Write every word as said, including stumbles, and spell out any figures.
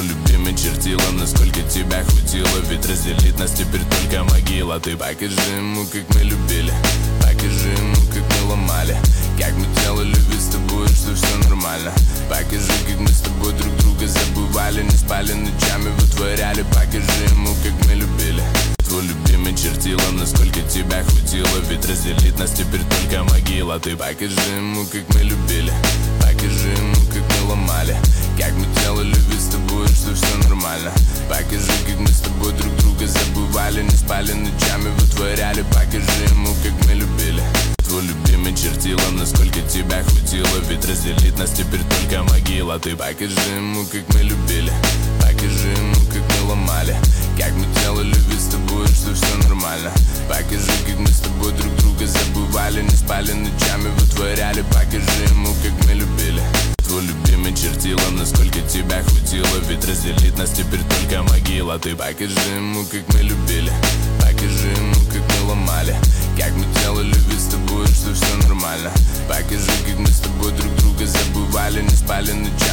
Твой любимый чертила, насколько тебя хватило, ведь разделит нас теперь только могила. Ты покажи ему, как мы любили, покажи ему, как мы ломали, как мы делали вид с тобой, что все нормально. Покажи, как мы с тобой друг друга забывали, не спали ночами, вытворяли. Покажи ему, как мы любили. Твой любимый чертила, насколько тебя хватило, ведь разделит нас теперь только могила. Ты покажи ему, как мы любили, покажи ему, как мы ломали, как мы делали вид с тобой, что все нормально. Покажи, как мы с тобой друг друга забывали, не спали ночами, вытворяли. Покажи ему, как мы любили. Твой любимый чертила, насколько тебя хватило, ведь разделит нас теперь только могила. Ты покажи ему, как мы любили, покажи ему, как мы ломали, как мы делали вид с тобой, что все нормально. Покажи, как мы с тобой друг друга забывали, не спали ночами, вытворяли. Покажи ему, как мы любили. Твой любимый чертила, насколько тебя хватило, ведь разделит нас теперь только могила. Ты покажи ему, как мы любили, покажи ему, как мы ломали, как мы делали вид с тобой, что все нормально. Покажи, как мы с тобой друг друга забывали, не спали